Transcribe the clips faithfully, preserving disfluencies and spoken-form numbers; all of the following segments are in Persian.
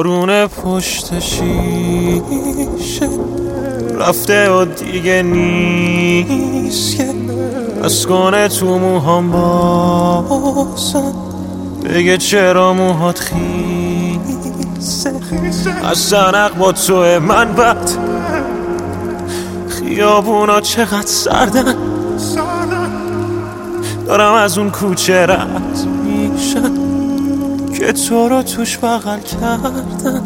بارون پشت شیشه رفته و دیگه نیست که بس کنه تو موهام بازم بگه چرا موهات خیسه. از سنق با توه من بد خیابونا چقدر سردن دارم از اون کوچه رد میشن که تو رو توش بغل کردن.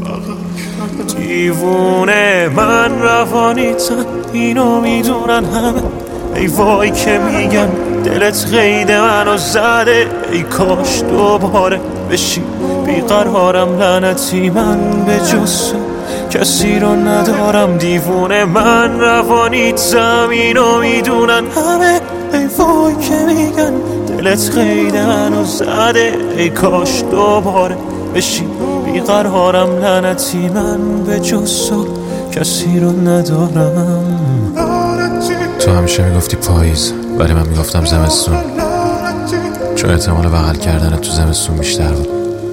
دیوونه من روانیتن اینو میدونن همه. ای وای که میگن دلت قید منو زده. ای کاش دوباره بشی بیقرارم لعنتی من به جز کسی رو ندارم. دیوونه من روانیتم اینو میدونن همه. ای وای که میگن دلت قید منو زده. ای کاش دوباره بشی بیقرارم لعنتی من به جز کسی رو ندارم. تو همیشه میگفتی پاییز ولی من میگفتم زمستون، چون احتمال بغل کردن تو زمستون بیشتر بود.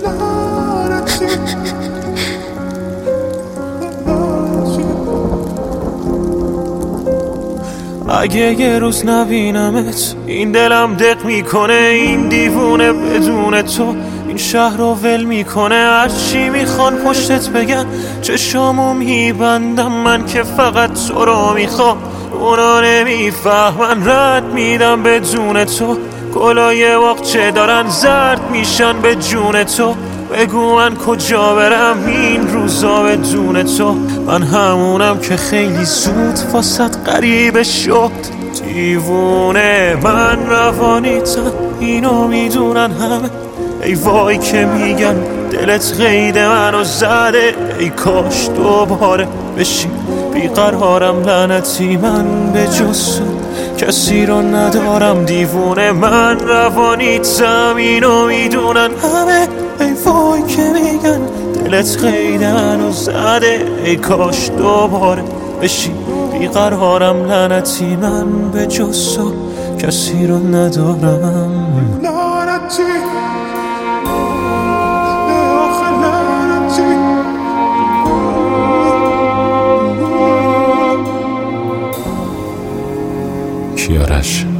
اگه یه روز نبینمت این دلم دق میکنه. این دیوونه بدون تو این شهر رو ول میکنه. هرچی میخوان پشتت بگن چشامو میبندم من که فقط تو رو میخوام. اونا نمیفهمن رد میدم بدون تو. گلای باغچه دارن زرد میشن به جون تو. بگو من کجا برم این روزا بدون تو. من همونم که خیلی زود واسط غریبه شد. دیوونه من روانیتم اینو میدونن همه. ای وای که میگن دلت قید منو زده. ای کاش دوباره بشی بیقرارم لعنتی من به جز کسی رو ندارم. دیوونه من روانیتم اینو میدونن همه. ای وای که میگن دلت قید منو زده. ای کاش دوباره بشی بیقرارم لعنتی من به جز کسی رو ندارم. کیارش